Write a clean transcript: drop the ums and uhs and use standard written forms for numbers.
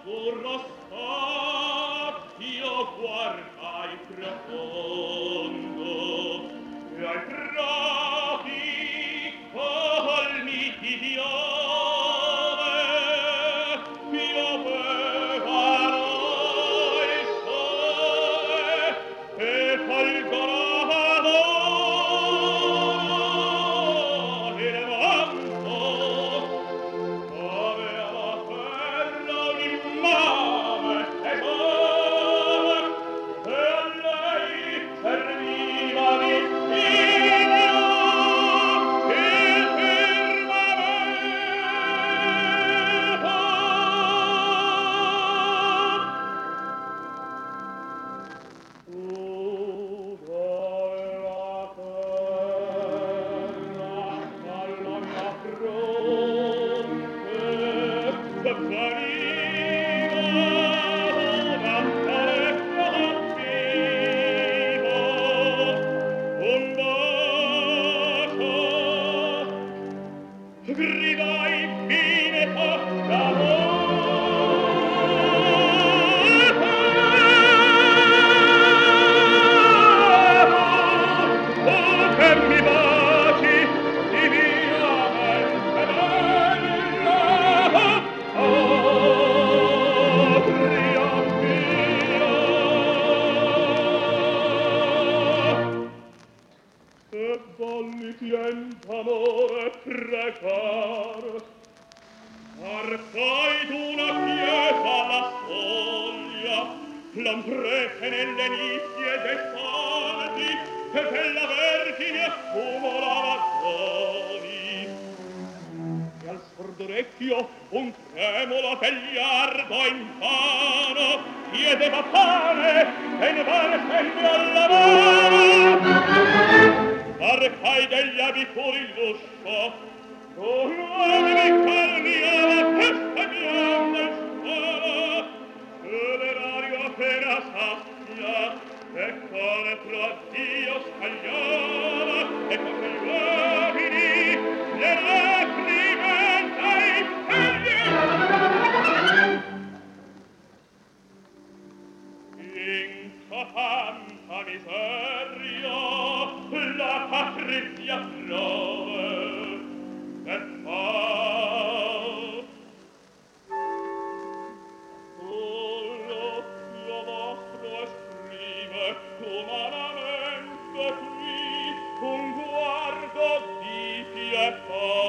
azzurro spazio guardai profondo e ai prati colmi di piove piovevano il sole e folgoravano il vento. Aveva ferro l'immame tesoro e a lei serviva di figlio il firmamento. Gridai fine che mi baci divinamente bella patria mia e volli d'amore pregar arcai d'una chiesa la soglia lamprete nelle nicchie dei salti e bella vergine accumulava soli e al sordo orecchio un tremolo vegliardo invano chiedeva pane e ne vale sempre alla mano arcai degli abituri l'uscio con uomini calmi alla festa mia del suolo e l'erario appena sappia e con pro addio scagliava e con gli uomini le lacrime dai pegli in tanta miseria la patrizia trove e fa l'occhio vostro esprime umanamente qui un guardo di pietà